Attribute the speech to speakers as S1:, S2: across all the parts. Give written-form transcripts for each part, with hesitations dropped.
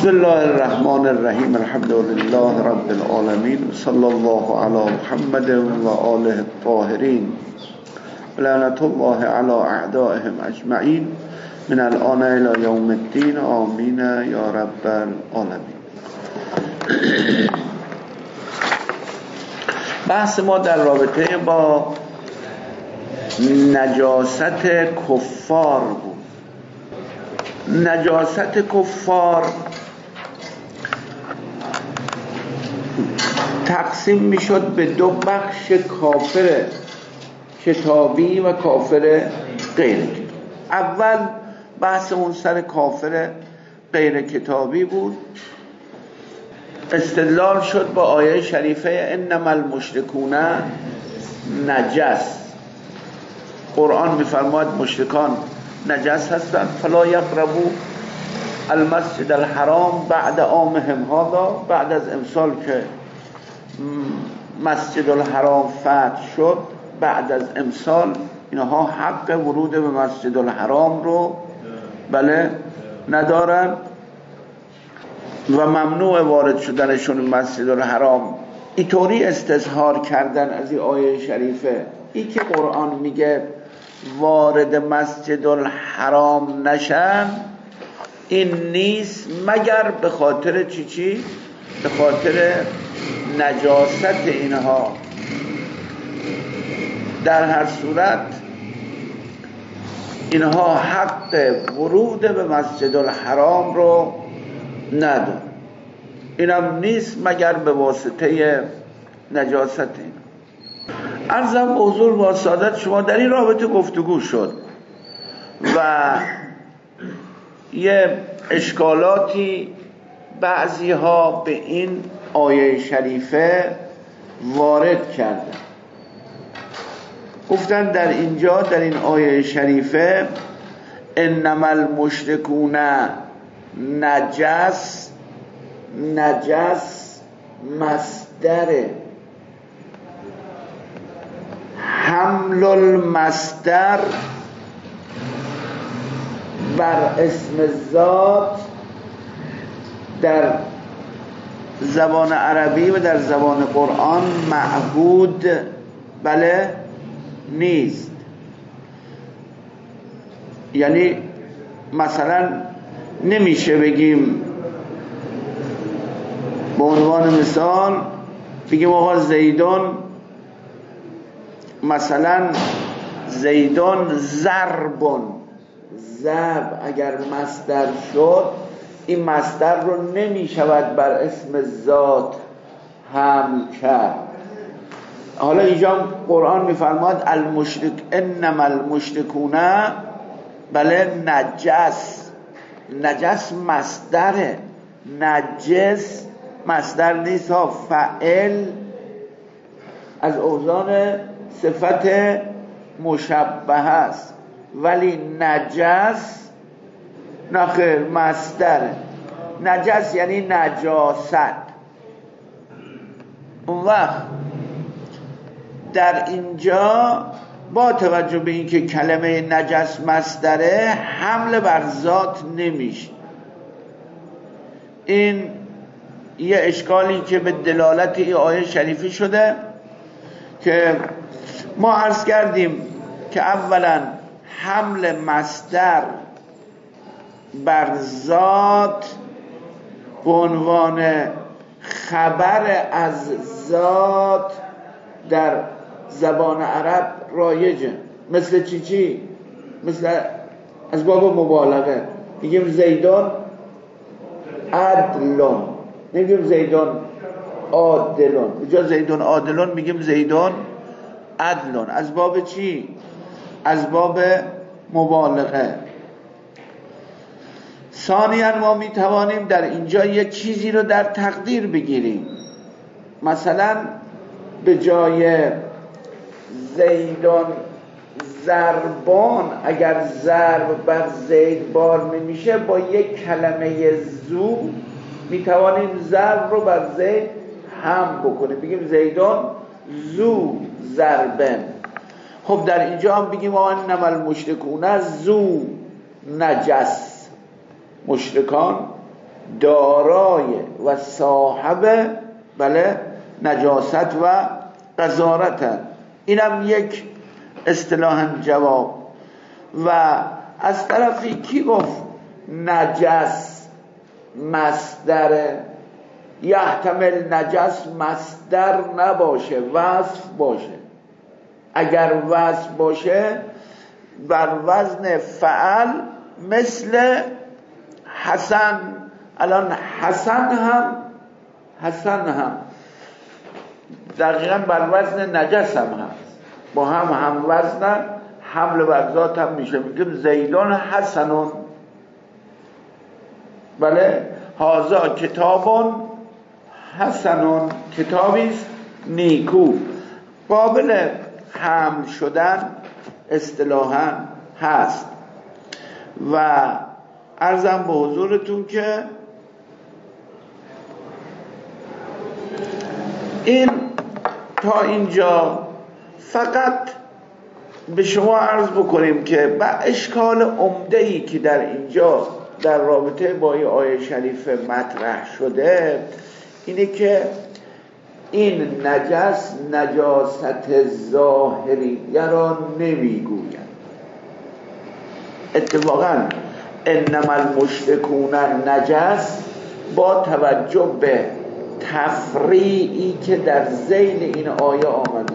S1: بسم الله الرحمن الرحیم. الحمد لله رب العالمین، صلی الله علی محمد و آله الطاهرین، لعنت الله علی اعدائهم اجمعین من الان الی یوم الدین، آمین یا رب العالمین. بحث ما در رابطه با نجاست کفار بود. نجاست کفار تقسیم میشد به دو بخش: کافر کتابی و کافر غیر کتابی. اول بحثمون سر کافر غیر کتابی بود. استدلال شد با آیه شریفه انما المشرکون نجس. قرآن میفرماید مشرکان نجس هستند، فلا یقربوا المسجد الحرام بعد عامهم هذا. بعد از امسال که مسجد الحرام فتح شد، بعد از امسال اینها حق ورود به مسجد الحرام رو ندارن و ممنوع وارد شدنشون مسجد الحرام. اینطوری استظهار کردن از این آیه شریفه. این که قرآن میگه وارد مسجد الحرام نشن، این نیست مگر به خاطر چی؟ به خاطر نجاست اینها. در هر صورت اینها حق ورود به مسجد الحرام رو ندارن. اینم نیست مگر به واسطه نجاست این. عرضم به حضور و سعادت شما در این رابطه گفتگو شد و یه اشکالاتی بعضی ها به این آیه شریفه وارد کردن. گفتن در اینجا در این آیه شریفه انما المشرکون نجس، نجس مصدره، حمل المصدر بر اسم ذات در زبان عربی و در زبان قرآن معهود نیست. یعنی مثلا نمیشه بگیم به عنوان مثال بگیم آقا زیدون، مثلا زیدون ضربون، ضرب اگر مصدر شد، این مصدر رو نمی شود بر اسم ذات حمل کرد. حالا اینجا قرآن میفرماد المشرک انما المشرکون نجس. نجس مصدره، نجس مصدر نیست، فعل از اوزان صفت مشبه است، ولی نجس نخیر مصدره. نجس یعنی نجاست. اون وقت در اینجا با توجه به اینکه کلمه نجس مصدره، حمل بر ذات نمیشه. این یه اشکالی که به دلالت این آیه شریفی شده که ما عرض کردیم که اولا حمل مصدر بر ذات به عنوان خبر از ذات در زبان عرب رایجه. مثل چی؟ مثل از باب مبالغه میگیم زیدون عدلون، نمیگیم زیدون عادلون. بجا زیدون عادلون میگیم زیدون عدلون. از باب چی؟ از باب مبالغه. ثانیاً ما میتوانیم در اینجا یک چیزی رو در تقدیر بگیریم. مثلا به جای زیدون ضربان، اگر ضرب بر زید بار نمیشه، با یک کلمه زو میتوانیم ضرب رو بر زید هم بکنیم، بگیم زیدون زو ضربن. خب در اینجا هم بگیم انما المشرکون ذو نجس، مشرکان دارای و صاحب بله نجاست و قذارت. اینم یک اصطلاحاً جواب. و از طرفی کی گفت نجس مصدر یحتمل نجس مصدر نباشه، وصف باشه. اگر وصف باشه بر وزن فعل مثل حسن. الان حسن هم دقیقا بر وزن نجس هم هست، با هم وزن، حمل بر ذات هم میشه. میگیم زیدون حسنون، بله هازا کتابون حسنون، کتابیست نیکو. قابل حمل شدن اصطلاحاً هست. و عرضم به حضورتون که این تا اینجا فقط به شما عرض بکنیم که با اشکال عمده‌ای که در اینجا در رابطه با این آیه شریفه مطرح شده اینه که این نجس نجاست ظاهریه را نمیگوید. اتفاقا انما المشرکون نجس با توجه به تفریعی که در ذیل این آیه آمده،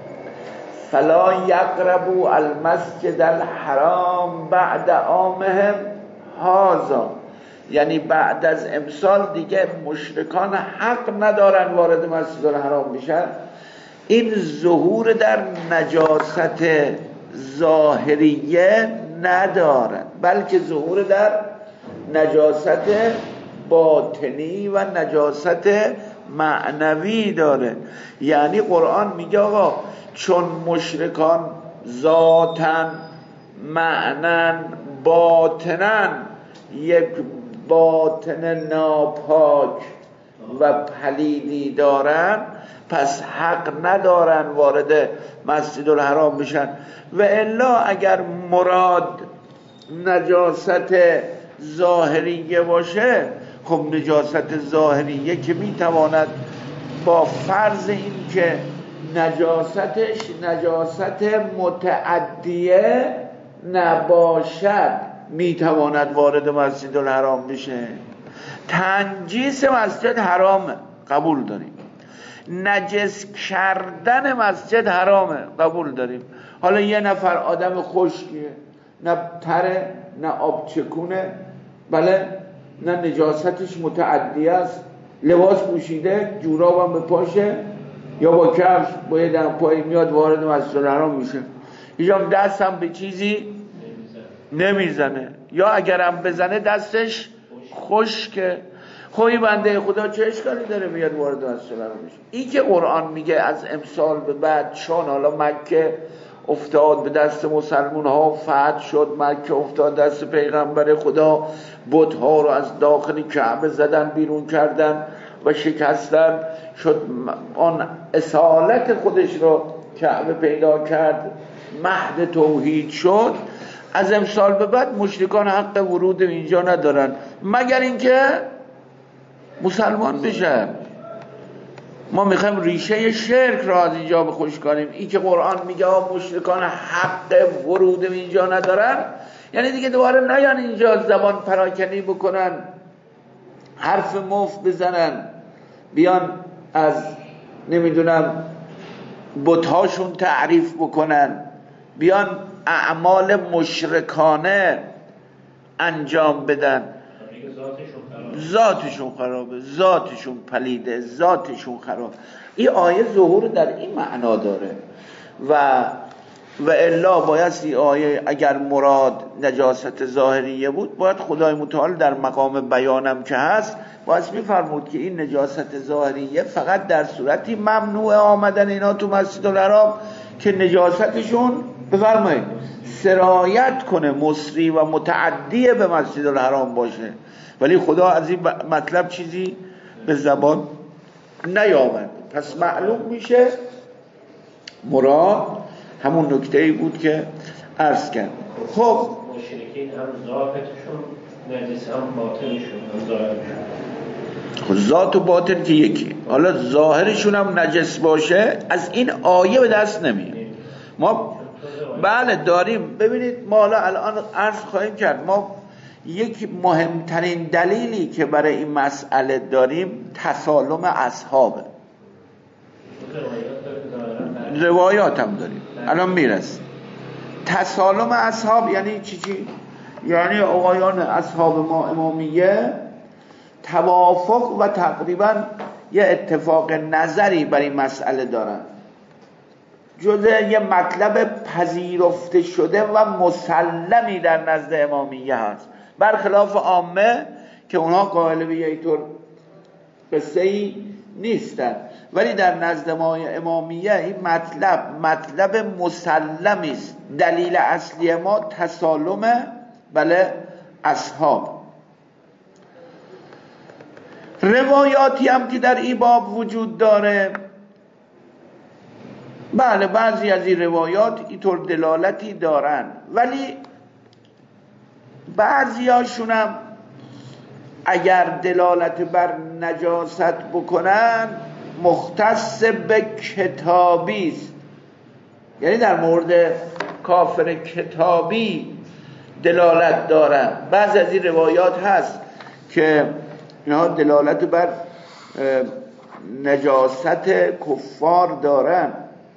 S1: فلا یقربوا المسجد الحرام بعد عامهم هذا، یعنی بعد از امسال دیگه مشرکان حق ندارن وارد مسجد الحرام بشن. این ظهور در نجاست ظاهریه ندارن، بلکه ظهور در نجاست باطنی و نجاست معنوی داره. یعنی قرآن میگه آقا چون مشرکان ذاتن معنن باطنن یک باطن ناپاک و پلیدی دارن، پس حق ندارن وارد مسجد الحرام بشن. و الا اگر مراد نجاست ظاهریه باشه، خب نجاست ظاهریه که میتواند با فرض این که نجاستش نجاست متعدیه نباشد میتواند وارد مسجد الحرام بشه. تنجیس مسجد حرامه، قبول داریم. نجس کردن مسجد حرامه، قبول داریم. حالا یه نفر آدم خشکیه، نه تره نه آب چکونه، بله، نه نجاستش متعدی است، لباس پوشیده، جورابم به پاشه یا با کفش با یه دم پایی میاد وارد مسجد الحرام میشه، هیچ دست هم به چیزی نمیزنه، یا اگرم بزنه دستش خشکه. خوی بنده خدا چه اشکالی داره میاد وارد مسجد الحرام میشه؟ این که قرآن میگه از امسال به بعد چون حالا مکه افتاد به دست مسلمون ها، فتح شد، مکه افتاد دست پیغمبر خدا، بت‌ها رو از داخل کعبه زدن بیرون کردن و شکستن، شد آن اصالت خودش رو کعبه پیدا کرد، مهد توحید شد. از امسال به بعد مشرکان حق ورود اینجا ندارن مگر اینکه مسلمان بشن. ما میخوایم ریشه شرک را از اینجا بخوش کنیم. این که قرآن میگه مشرکان حق ورود اینجا ندارن، یعنی دیگه دوباره نیان اینجا زبان پراکنی بکنن، حرف مفت بزنن، بیان از نمیدونم بتهاشون تعریف بکنن، بیان اعمال مشرکانه انجام بدن. ذاتشون خرابه، ذاتشون پلیده، ذاتشون خراب. این آیه ظهور در این معنا داره و الا باید این آیه اگر مراد نجاست ظاهریه بود، باید خدای متعال در مقام بیانم که هست باید میفرمود که این نجاست ظاهریه فقط در صورتی ممنوع آمدن اینا تو مسجد الحرام که نجاستشون بفرمایید سرایت کنه، مصری و متعدی به مسجد الحرام باشه. ولی خدا از این مطلب چیزی به زبان نیامد. پس معلوم میشه مراد همون نکته‌ای بود که عرض کرد. خب
S2: مشرکین هم ذاتشون نجس هم باطنشون هم ظاهرشون.
S1: خب ذات و باطن که یکی، حالا ظاهرشون هم نجس باشه از این آیه به دست نمیاد. ما بله داریم. ببینید ما حالا الان عرض خواهیم کرد، ما یک مهمترین دلیلی که برای این مسئله داریم تسالم اصحابه. روایات هم داریم الان میرسیم. تسالم اصحاب یعنی چی؟ یعنی آقایان اصحاب ما امامیه توافق و تقریبا یه اتفاق نظری برای این مسئله دارن، جزء یه مطلب پذیرفته شده و مسلمی در نزد امامیه هست، برخلاف عامه که اونها قائل به یه طور قصه‌ای نیستن. ولی در نزد ما امامیه این مطلب مسلمی است. دلیل اصلی ما تسالم بله اصحاب. روایاتی هم که در این باب وجود داره، بله بعضی از این روایات اینطور دلالتی دارن، ولی بعضی هاشون هم اگر دلالت بر نجاست بکنن مختص به کتابی است، یعنی در مورد کافر کتابی دلالت دارن. بعضی از این روایات هست که اینها دلالت بر نجاست کفار دارن،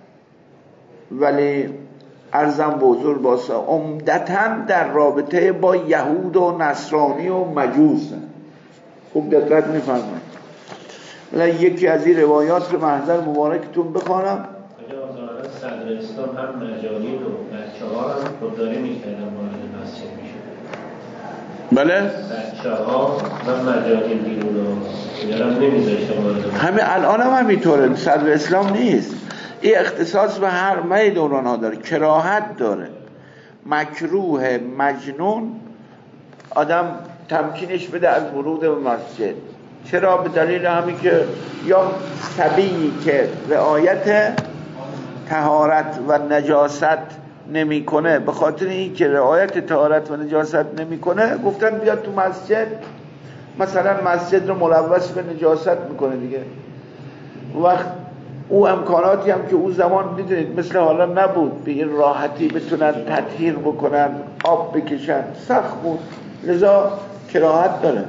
S1: ولی عرضم به حضور باسا عمدتاً در رابطه با یهود و نصرانی و مجوس. خوب دقت می‌فرمایید. یکی از این روایات رو محضر مبارکتون بخوانم.
S2: صدر اسلام هم مجانین و بچه‌ها هم خودداری می‌کردن وارد مسجد می‌شدن.
S1: بله؟
S2: بچه‌ها و مجانین بیرون اینا هم نمی‌ذاشتن وارد.
S1: همه الان هم همینطوره. صدر اسلام نیست. این اختصاص به هر دوران ها داره. کراهت داره. مکروه مجنون آدم تمکینش بده از ورود به مسجد. چرا؟ به دلیل همین که یا طبیعی که رعایت طهارت و نجاست نمیکنه، به خاطر این که رعایت طهارت و نجاست نمیکنه گفتن بیاد تو مسجد، مثلا مسجد رو ملوث به نجاست میکنه دیگه. وقت او امکاناتی هم که او زمان میدونید مثل حالا نبود به این راحتی بتونن تطهیر بکنن، آب بکشن، سخت بود، لذا کراهت داره.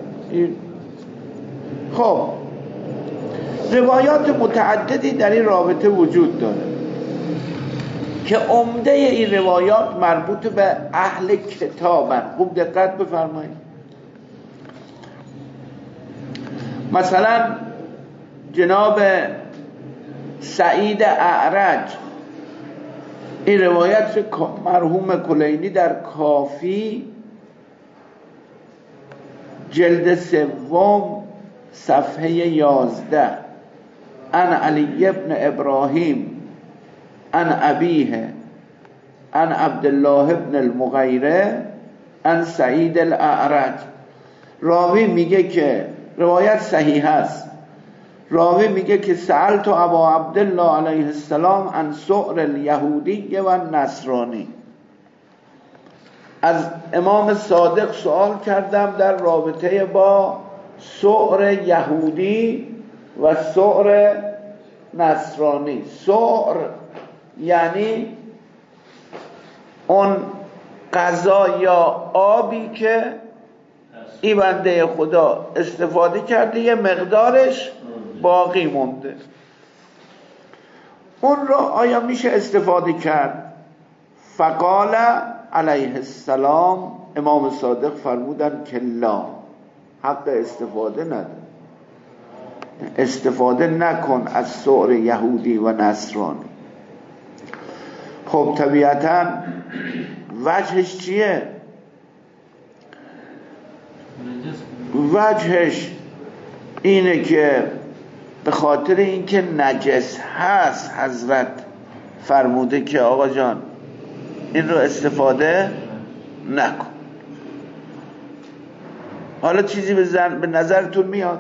S1: خب روایات متعددی در این رابطه وجود داره که عمده این روایات مربوط به اهل کتابن. خوب دقت بفرمایید. مثلا جناب سعید اعرج، این روایت مرحوم کلینی در کافی جلد 3 صفحه 11 ان علی ابن ابراهیم ان ابیه ان عبدالله ابن المغیره ان سعید الاعرج. راوی میگه که روایت صحیح است. راوی میگه که سألت ابا عبدالله علیه السلام عن سؤر الیهودی و نصرانی. از امام صادق سوال کردم در رابطه با سؤر یهودی و سؤر نصرانی. سؤر یعنی اون غذا یا آبی که این بنده خدا استفاده کرده یه مقدارش باقی مونده، اون رو آیا میشه استفاده کرد؟ فقال علیه السلام، امام صادق فرمودن که لا، حق استفاده نداره، استفاده نکن از سؤر یهودی و نصرانی. خب طبیعتا وجهش چیه؟ وجهش اینه که به خاطر اینکه نجس هست حضرت فرموده که آقا جان این رو استفاده نکن. حالا چیزی به نظرتون میاد؟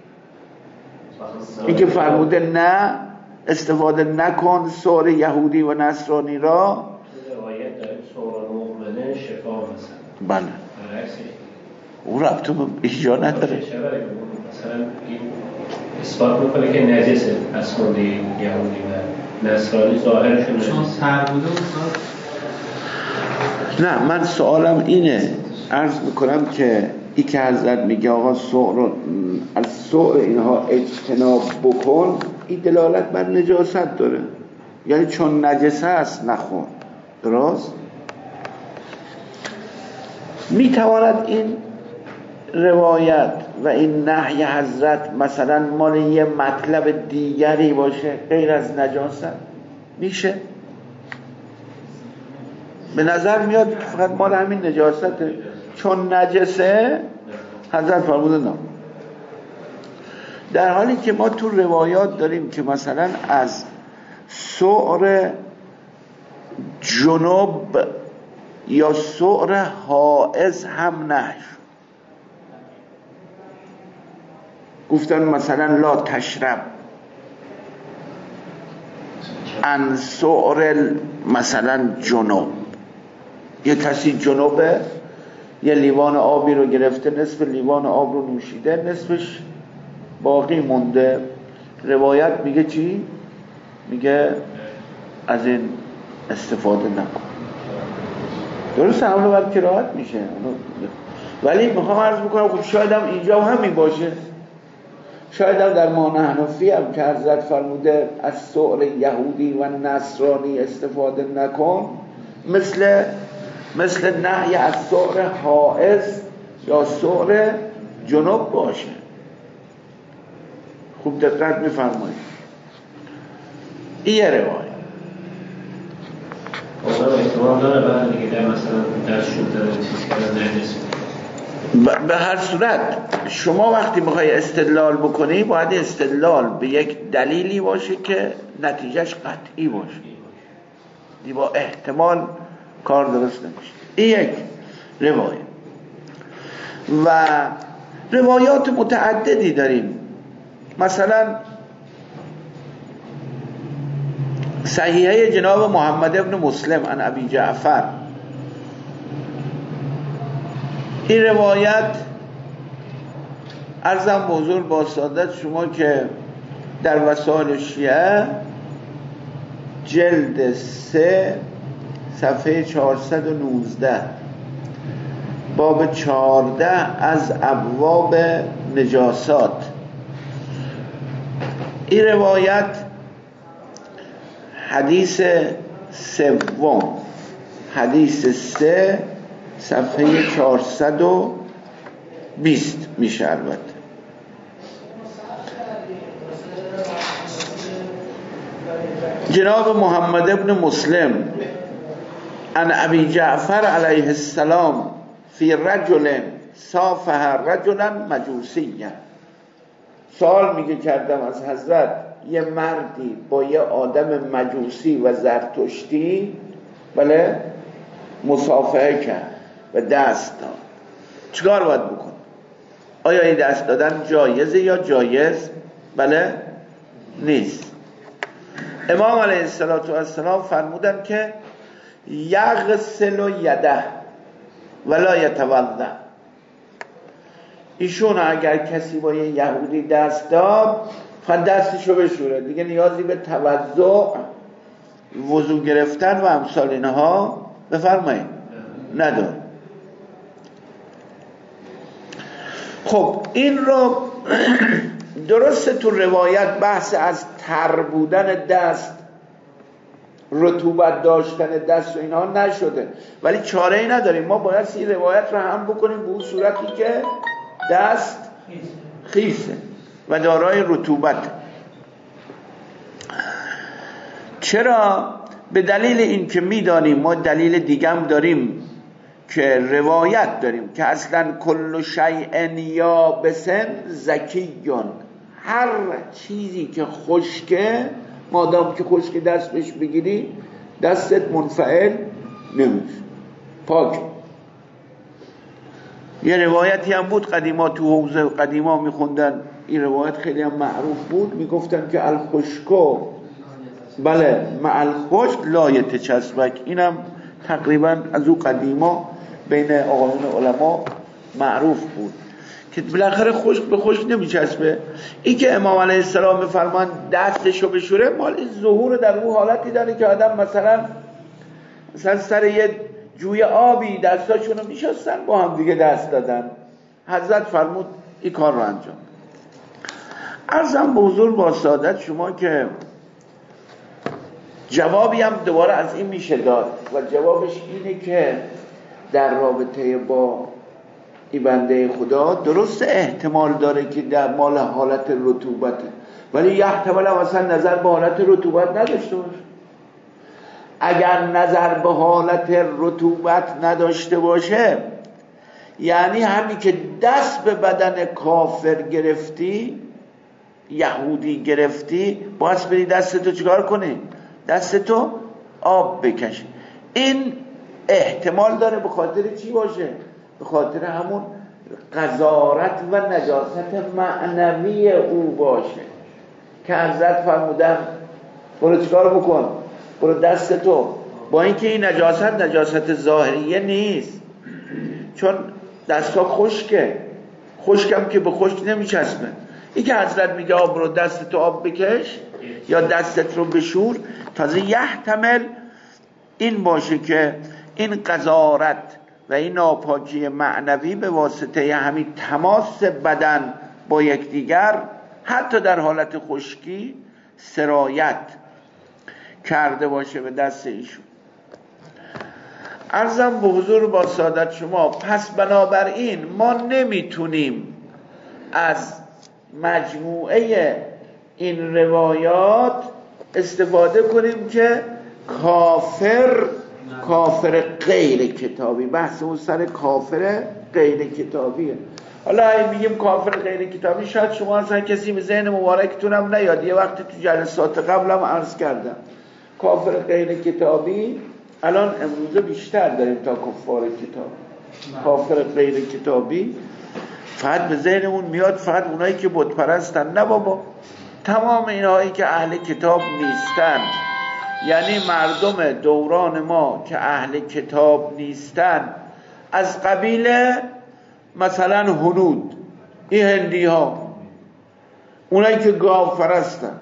S1: اینکه فرموده نه استفاده نکن سؤر یهودی و نصرانی را.
S2: روایت داره سؤر مؤمنه شفا مثلا.
S1: بله. اون ربط به اینجا نداره.
S2: مثلا این اثبات میکنه که نجسه از خونده یهودی و نصرانی ظاهرشون نجسه
S3: چون سر بوده
S1: نه، من سوالم اینه، عرض میکنم که ای که حضرت میگه آقا از سؤر اینها اجتناب بکن، این دلالت بر نجاست داره، یعنی چون نجسه است نخون. درست؟ میتواند این روایت و این نهی حضرت مثلا مال یه مطلب دیگری باشه غیر از نجاست؟ میشه؟ به نظر میاد که فقط مال همین نجاسته، چون نجسه حضرت فرموده نه. در حالی که ما تو روایات داریم که مثلا از سؤر جنوب یا سؤر حائض هم نهی گفتن، مثلا لا تشرب ان سؤر مثلا جنوب. یه کسی جنوبه، یه لیوان آبی رو گرفته، نصف لیوان آب رو نوشیده، نصفش باقی مونده. روایت میگه چی؟ میگه از این استفاده نکن. درسته حمله بر کراهت میشه، ولی میخوام عرض بکنم خب شاید هم اینجا همین باشه، شاید هم در معنی حنفی هم که حضرت فرموده از سؤر یهودی و نصرانی استفاده نکن، مثل نهی از سؤر حائض یا سؤر جنوب باشه. خوب دقت میفرمایید. این یه روایت.
S2: احتمال داره بعد دیگه در مثلا در شده چیز کردن نجس.
S1: به هر صورت شما وقتی میخوای استدلال بکنی باید استدلال به یک دلیلی باشه که نتیجهش قطعی باشه، با احتمال کار درست نمیشه. این یک روایت. و روایات متعددی داریم، مثلا صحیحه جناب محمد ابن مسلم عن ابی جعفر. این روایت عرضم به حضور با سعادت شما که در وسائل شیعه جلد 3 صفحه 419 باب 14 از ابواب نجاسات، این روایت حدیث 3 حدیث 3 صفحه 420 میشه. البته جناب محمد ابن مسلم عن ابی جعفر علیه السلام فی رجل صافح رجلا مجوسیا. سوال میگه کردم از حضرت، یه مردی با یه آدم مجوسی و زرتشتی بله مصافحه کرد و دست داد، چیکار باید بکن؟ آیا این دست دادن جایزه یا جایز بله نیست؟ امام علیه السلام فرمودن که یغسل یده ولا یتوضا. ایشون اگر کسی با یه یهودی دست داد فقط دستشو بشوره، دیگه نیازی به توضع وضو گرفتن و امثال اینها بفرمایید نداره. خب این رو درسته تو روایت بحث از تر بودن دست، رطوبت داشتن دست و اینها نشده، ولی چاره ای نداریم، ما باید این روایت رو هم بکنیم به اون صورتی که دست خیسه و دارای رطوبت. چرا؟ به دلیل این که میدانیم، ما دلیل دیگه هم داریم که روایت داریم که اصلا کل شیء یابسن زکیون، هر چیزی که خشکه مادام که خشک دست بهش بگیری دستت منفعل نمیشه، پاک. یه روایتی هم بود قدیما تو حوزه قدیما میخوندن، این روایت خیلی هم معروف بود، میگفتن که الخشکو بله مع الخشک لا یتچسبک. اینم تقریبا از او قدیما بین آقایون علما معروف بود که بالاخره خشک به خشک نمیچسبه. این که امام علیه السلام بفرمان دستشو بشوره، مال ظهور در اون حالتی داره که آدم مثلا سر یه جوی آبی دستاشونو میشستن با هم دیگه دست دادن. حضرت فرمود این کار رو انجام. عرضم به حضور با سعادت شما که جوابی هم دوباره از این میشه داد و جوابش اینه که در رابطه با این بنده خدا درست احتمال داره که در مال حالت رطوبته، ولی یحتمل هم اصلا نظر به حالت رطوبت نداشته باشه. اگر نظر به حالت رطوبت نداشته باشه یعنی همین که دست به بدن کافر گرفتی، یهودی گرفتی، باید بری دستتو چیکار کنی؟ دستتو آب بکشی. این احتمال داره به خاطر چی باشه؟ به خاطر همون قذارت و نجاست معنوی او باشه که حضرت فرمودن برو چیکار بکن؟ برو دستتو، با اینکه این نجاست ظاهریه نیست، چون دستها خشکه، خشکم که به خشک نمیچسبه. این که حضرت میگه برو دستتو آب بکش یا دستت رو بشور، تازه یحتمل این باشه که این قذارت و این ناپاکی معنوی به واسطه همین تماس بدن با یکدیگر حتی در حالت خشکی سرایت کرده باشه به دست ایشون. عرضم به حضور با سعادت شما، پس بنابراین ما نمیتونیم از مجموعه این روایات استفاده کنیم که کافر غیر کتابی، بحث اون سر کافر غیر کتابیه. حالا اگه میگیم کافر غیر کتابی، شاید شما اصلا کسی به ذهن مبارکتونم نیاد. یه وقتی تو جلسات قبلم عرض کردم کافر غیر کتابی الان امروزه بیشتر داریم تا کفار کتاب. کافر غیر کتابی فقط به ذهنمون میاد فقط اونایی که بت پرستن. نه بابا، تمام اینهایی که اهل کتاب نیستن، یعنی مردم دوران ما که اهل کتاب نیستن، از قبیل مثلا هنود، این هندی ها، اونایی که گاو پرستن،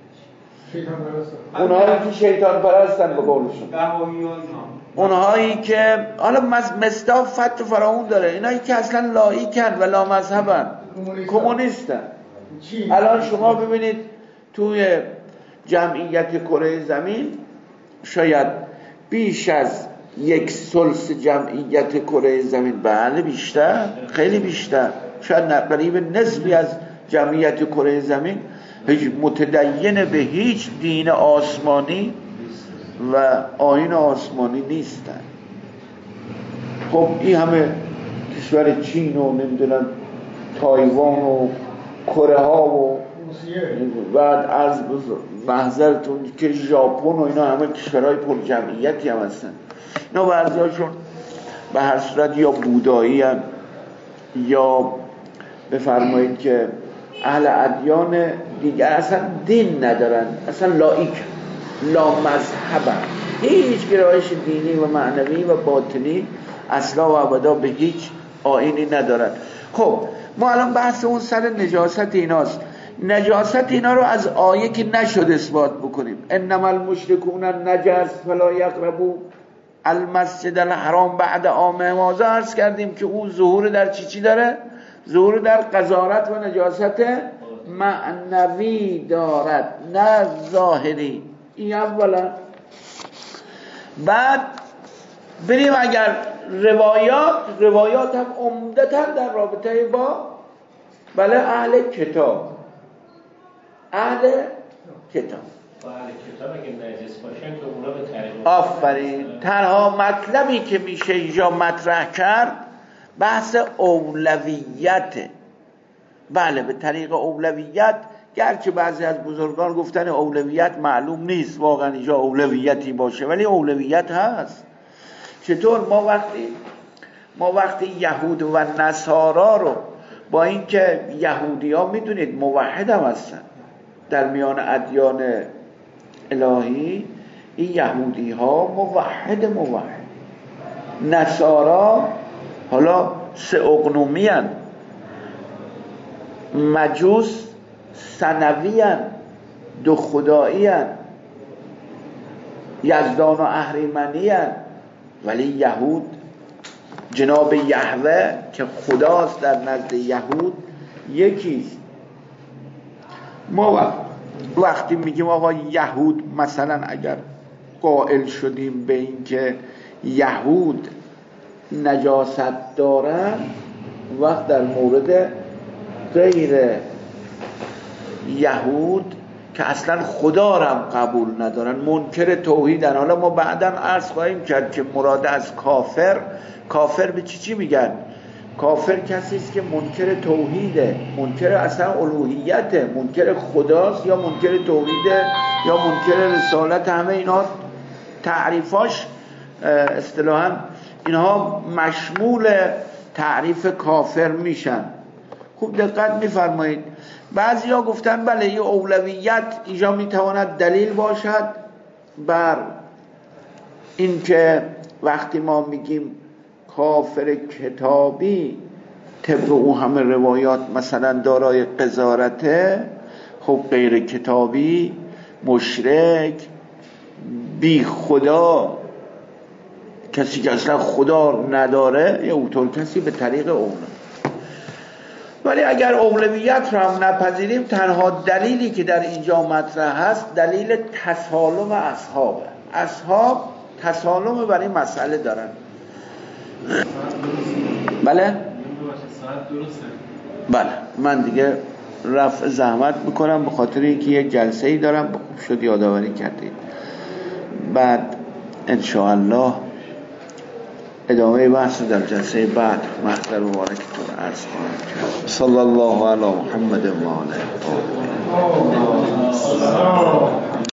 S1: اونهایی که شیطان پرستن به قولشون، اونهایی که حالا مصداق فتح فراون داره، اینایی که اصلا لایکن و لامذهبن، کمونیستن. الان شما ببینید توی جمعیت کره زمین شاید بیش از 1/3 جمعیت کره زمین، بله بیشتر، خیلی بیشتر، شاید قریب نصفی از جمعیت کره زمین متدین به هیچ دین آسمانی و آیین آسمانی نیستن. خب این همه کشور چین و نمیدونم تایوان و کره ها و بعد از محضرتون که ژاپن و اینا همه کشورهای پر جمعیتی هم هستن. اینا بعضی هاشون به هر صورت یا بودایی هم یا بفرمایید که اهل ادیان دیگه اصلا دین ندارن، اصلا لایک، لامذهبن، هیچ گرایش دینی و معنوی و باطنی اصلا و ابدا به هیچ آیینی ندارن. خب ما الان بحث اون سر نجاست ایناست. نجاست اینا رو از آیه که نشد اثبات بکنیم. انما المشرکون نجس فلا یقربوا المسجد الحرام بعد عامهم هذا. عرض کردیم که اون ظهور در چی داره؟ ظهور در قذارت و نجاست معنوی دارد، نه ظاهری. این اولا. بعد بریم اگر روایات هم عمدتاً در رابطه با اهل کتاب. اهل کتاب
S2: اگه نجس باشن که اونا به طریق
S1: آفرین. تنها مطلبی که میشه اینجا مطرح کرد بحث اولویت. بله به طریق اولویت، گرچه بعضی از بزرگان گفتن اولویت معلوم نیست واقعا اینجا اولویتی باشه، ولی اولویت هست. چطور؟ ما وقتی یهود و نصارا رو، با اینکه یهودی ها میدونید موحد هم هستن در میان ادیان الهی، این یهودی ها موحد، نصارا حالا سه اقنومی هن. مجوس ثنوی هن، دو خدایی هن، یزدان و اهریمنی هن. ولی یهود جناب یهوه که خداست در نزد یهود یکیست. ما وقتی میگیم آقا یهود، مثلا اگر قائل شدیم به این که یهود نجاست دارن، وقت در مورد غیر یهود که اصلا خدا را هم قبول ندارن، منکر توحیدن. حالا ما بعداً عرض خواهیم کرد که مراد از کافر به چی میگن؟ کافر کسی است که منکر توحیده، منکر اصلا الوهیته، منکر خداست، یا منکر توحیده، یا منکر رسالت. همه اینا تعریفاش اصطلاحاً اینها مشمول تعریف کافر میشن. خوب دقت میفرمایید. بعضیا گفتن بله این اولویت اینجا میتواند دلیل باشد بر اینکه وقتی ما میگیم کافر کتابی، طبق او همه روایات مثلا دارای قذارته، خب غیر کتابی، مشرک، بی خدا، کسی که اصلا خدا نداره، یا اونطور کسی به طریق اون. ولی اگر اولویت رو هم نپذیریم، تنها دلیلی که در اینجا مطرح هست دلیل تسالم اصحابه. اصحاب تسالم برای مسئله دارن. بله؟ بله، من دیگه رفع زحمت میکنم به خاطر اینکه یک جلسه ای دارم. خوب شد یادآوری کردید. بعد انشاءالله ادامه بحث در جلسه بعد محضر مبارکتون عرض کنم. صلی الله علی محمد و آله.